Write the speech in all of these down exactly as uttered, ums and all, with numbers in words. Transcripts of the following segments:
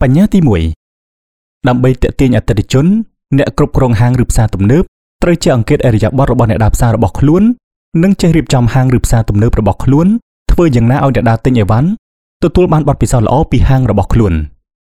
បញ្ញាទីមួយដើម្បីទាក់ទាញអតិថិជនអ្នកគ្រប់គ្រងហាងឬផ្សារទំនើបត្រូវចេះអង្កេតឥរិយាបថរបស់អ្នកដើរផ្សាររបស់ខ្លួននិងចេះរៀបចំហាងឬផ្សារទំនើបរបស់ខ្លួនធ្វើយ៉ាងណាឲ្យអ្នកដើរទិញអីវ៉ាន់ទទួលបានបទពិសោធន៍ល្អពីហាងរបស់ខ្លួន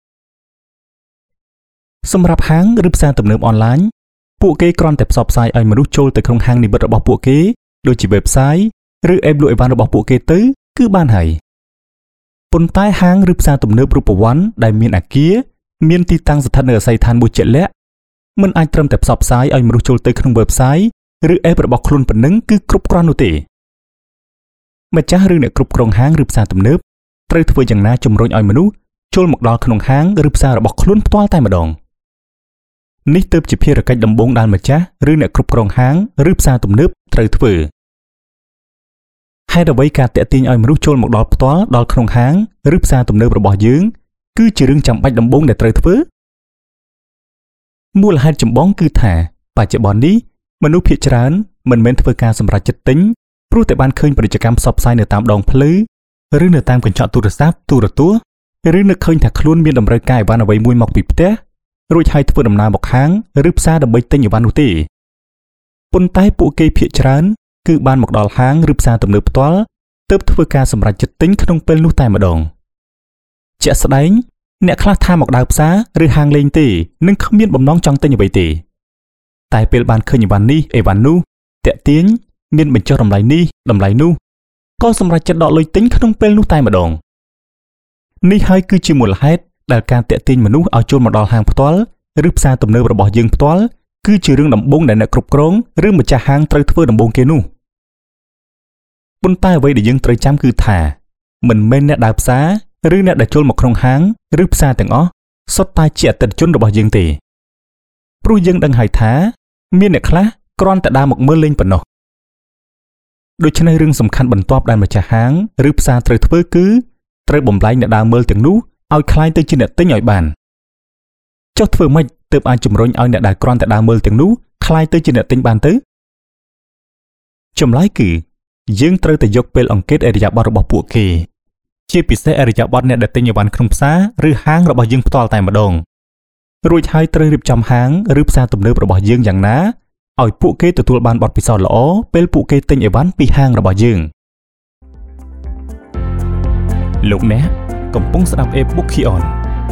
សម្រាប់ហាងឬផ្សារទំនើបអនឡាញពួកគេគ្រាន់តែផ្សព្វផ្សាយឲ្យមនុស្សចូលទៅក្នុងហាងនិមិត្តរបស់ពួកគេដូចជា website ឬ app លក់អីវ៉ាន់របស់ពួកគេទៅគឺបានហើយប៉ុន្តែហាងឬផ្សារទំនើបរូបវ័ន្តដែលមានអគារមានទីតាំងស្ថិតនៅអាស័យដ្ឋានមួយជាក់លាក់មិនអាចត្រឹមតែផ្សព្វផ្សាយឲ្យមនុស្សចូលទៅក្នុង website ឬ app របស់ខ្លួនប៉ុណ្ណឹងគឺគ្រប់គ្រាន់នោះទេម្ចាស់ឬអ្នកគ្រប់គ្រងហាងឬផ្សារទំនើបត្រូវធ្វើយ៉ាងណាជំរុញឲ្យមនុស្សចូលមកដល់ក្នុងហាងឬផ្សាររបស់ខ្លួនផ្ទាល់តែម្ដងនេះទើបជាភារកិច្ចដំបូងដែលម្ចាស់ឬអ្នកគ្រប់គ្រងហាងឬផ្សារទំនើបត្រូវធ្វើហេតុអ្វីការតាក់ទាញឲ្យមនុស្សចូលមកដល់ផ្ទាល់ដល់ក្នុងហាងឬផ្សារទំនើបរបស់យើងគឺជារឿងចាំបាច់ដំបូងដែលត្រូវធ្វើមូលហេតុចម្បងគឺថាបច្ចុប្បន្ននេះមនុស្សភាគច្រើនមិនមែនធ្វើការសម្រេចចិត្តទិញព្រោះតែបានឃើញពាណិជ្ជកម្មផ្សព្វផ្សាយនៅតាមដងផ្លូវឬនៅតាមកញ្ចក់ទូរស័ព្ទទូរទស្សន៍ឬនឹកឃើញថាខ្លួនមានតម្រូវការអីវ៉ាន់អ្វីមួយមកពីផ្ទះរួចហើយធ្វើដំណើរមកហាងឬផ្សារដើម្បីទិញអីវ៉ាន់នោះទេប៉ុន្តែពួកគេភាគច្រើនគឺបានមកដល់ហាងឬផ្សារទំនើបផ្ទាល់ទើបធ្វើការសម្រេចចិត្តទិញក្នុងពេលនោះតែម្ដងជាក់ស្ដែងអ្នកខ្លះថាមកដើរផ្សារឬហាងលេងទេនឹងគ្មានបំណងចង់ទិញអ្វីទេតែពេលបានឃើញអីវ៉ាន់នេះអីវ៉ាន់នោះតាក់ទាញមានបញ្ចុះតម្លៃនេះតម្លៃនោះក៏សម្រេចចិត្តដកលុយទិញក្នុងពេលនោះតែម្ដងនេះហើយគឺជាមូលហេតុដែលការតាក់ទាញមនុស្សឲ្យចូលមកដល់ហាងផ្ទាល់ឬផ្សារទំនើបរបស់យើងផ្ទាល់គឺជារឿងដំបូងដែលអ្នកគ្រប់គ្រងឬម្ចាស់ហាងត្រូវធ្វើដំបូងគេនោះប៉ុន្តែអ្វីដែលយើងត្រូវចាំគឺថាមិនមែនអ្នកដើរផ្សារឬអ្នកដែលចូលមកក្នុងហាងឬផ្សារទាំងអស់សុទ្ធតែជាអតិថិជនរបស់យើងទេព្រោះយើងដឹងហើយថាមានអ្នកខ្លះគ្រាន់តែដើរមកមើលលេងប៉ុណ្ណោះដូច្នេះរឿងសំខាន់បន្ទាប់ដែលម្ចាស់ហាងឬផ្សារត្រូវធ្វើគឺត្រូវបំលែងអ្នកដើរមើលទាំងនោះឲ្យคล้ายទៅជាអ្នកទិញឲ្យបានចុះធ្វើម៉េចទើបអាចជំរុញឲ្យអ្នកដែលគ្រាន់តែដើរមើលទាំងនោះคล้ายទៅជាអ្នកទិញបានទៅចម្លើយគឺយើងត្រូវតែយកពេលអង្កេតឥរិយាបថរបស់ពួកគេជាពិសេសឥរិយាបថអ្នកដែលទិញអីវ៉ាន់ក្នុងផ្សារឬហាងរបស់យើងផ្ទាល់តែម្ដងរួចហើយត្រូវរៀបចំហាងឬផ្សារទំនើបរបស់យើងយ៉ាងណាឲ្យពួកគេទទួលបានបទពិសោធន៍ល្អពេលពួកគេទិញអីវ៉ាន់ពីហាងរបស់យើងលោកអ្នកកំពុងស្ដាប់ e-book Kion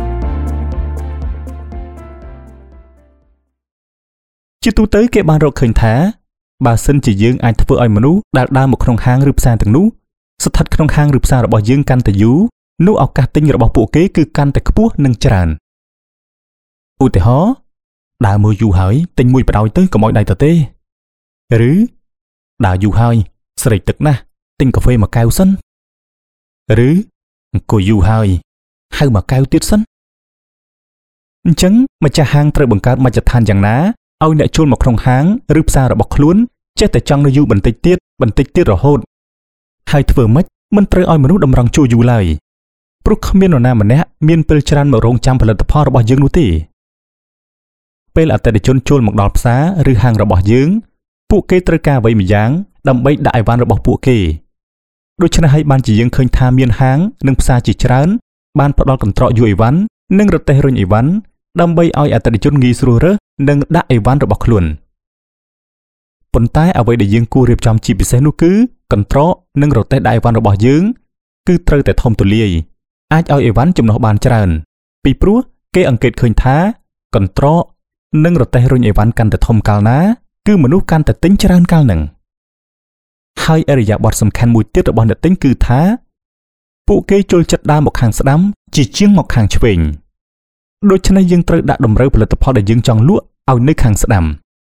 ជាទូទៅគេបានរកឃើញថាបើសិនជាយើងអាចធ្វើឲ្យមនុស្សដែលដើរមកក្នុងហាងឬផ្សារទាំងនោះស្ថិតក្នុងហាងឬផ្សាររបស់យើងកាន់តែយូរនោះឱកាសទិញរបស់ពួកគេគឺកាន់តែខ្ពស់និងច្រើនឧទាហរណ៍ដើរមើលយូរហើយទិញមួយបដ ாய் ទៅកុំឲ្យដៃទៅទេឬដើរយូរហើយស្រេកទឹកណាស់ទិញកាហ្វេមួយកែវសិនឬអង្គុយយូរហើយហៅមួយកែវទៀតសិនអញ្ចឹងម្ចាស់ហាងត្រូវបង្កើតមជ្ឈដ្ឋានយ៉ាងណាឲ្យអ្នកចូលមកក្នុងហាងឬផ្សាររបស់ខ្លួនចេះតែចង់នៅយូរបន្តិចទៀតបន្តិចទៀតរហូតហើយធ្វើម៉េចមិនត្រូវឲ្យមនុស្សតម្រង់ជួរយូរឡើយព្រោះគ្មាននរណាម្នាក់មានពេលច្រើនមករងចាំផលិតផលរបស់យើងនោះទេពេលអតិថិជនចូលមកដល់ផ្សារឬហាងរបស់យើងពួកគេត្រូវការអ្វីម្យ៉ាងដើម្បីដាក់អីវ៉ាន់របស់ពួកគេដូច្នេះហើយបានជាយើងឃើញថាមានហាងនិងផ្សារជាច្រើនបានផ្ដល់កន្ត្រកយួរអីវ៉ាន់និងរទេះរុញអីវ៉ាន់ដើម្បីឲ្យអតិថិជនងាយស្រួលរើសនិងដាក់អីវ៉ាន់របស់ខ្លួនប៉ុន្តែអ្វីដែលយើងគួររៀបចំជាពិសេសនោះគឺកន្ត្រកនិងរទេះដាក់អីវ៉ាន់របស់យើងគឺត្រូវតែធំទូលាយអាចឲ្យអីវ៉ាន់ចំណុះបានច្រើនពីព្រោះគេអង្កេតឃើញថាកន្ត្រកនិងរទេះរុញអីវ៉ាន់កាន់តែធំកាលណាគឺមនុស្សកាន់តែទិញច្រើនកាលហ្នឹងហើយឥរិយាបថសំខាន់មួយទៀតរបស់អ្នកទិញគឺថាពួកគេចូលចិត្តដើរមកខាងស្ដាំជាជាងមកខាងឆ្វេងដូច្នេះយើងត្រូវដាក់តម្រូវផលិតផលដែលយើងចង់លក់ឲ្យនៅខាងស្ដាំ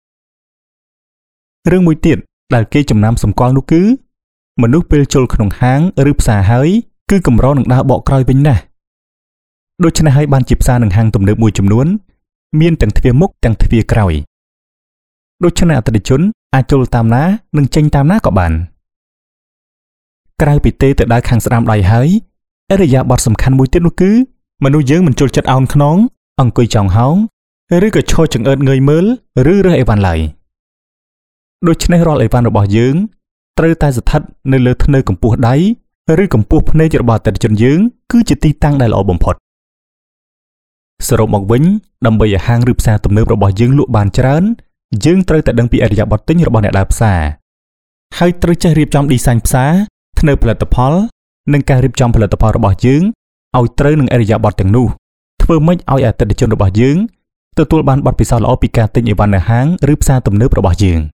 រឿងមួយទៀតដែលគេចំណាំសម្គាល់នោះគឺមនុស្សពេលចូលក្នុងហាងឬផ្សារហើយគឺកម្រនឹងដើរបកក្រោយវិញណាស់ដូច្នេះហើយបានជាផ្សារនិងហាងទំនើបមួយចំនួនមានទាំងទ្វារមុខទាំងទ្វារក្រោយដូច្នេះអតិថិជនអាចចូលតាមណានិងចេញតាមណាក៏បានក្រៅពីទេទៅដើរខាងស្ដាំដៃហើយឥរិយាបថសំខាន់មួយទៀតនោះគឺមនុស្សយើងមិនចូលចិត្តអោនខ្នងអង្គុយចង់ហោងឬក៏ឈរចង្អើតងើយមើលឬរើសអីវ៉ាន់ឡើយដូច្នេះរាល់អីវ៉ាន់របស់យើងត្រូវតែស្ថិតនៅលើធ្នើកម្ពស់ដៃឬកម្ពស់ភ្នែករបស់អតិថិជនយើងគឺជាទីតាំងដែលល្អបំផុតសរុបមកវិញដើម្បីឲ្យហាងឬផ្សារទំនើបរបស់យើងលក់បានច្រើនយើងត្រូវតែដឹងពីឥរិយាបថទិញរបស់អ្នកដើរផ្សារហើយត្រូវចេះរៀបចំឌីហ្សែនផ្សារធ្នើផលិតផលនិងការរៀបចំផលិតផលរបស់យើងឲ្យត្រូវនឹងឥរិយាបថទាំងនោះធ្វើម៉េចឲ្យអតិថិជនរបស់យើងទទួលបានបទពិសោធន៍ល្អពីការទិញអីវ៉ាន់នៅហាងឬផ្សារទំនើបរបស់យើង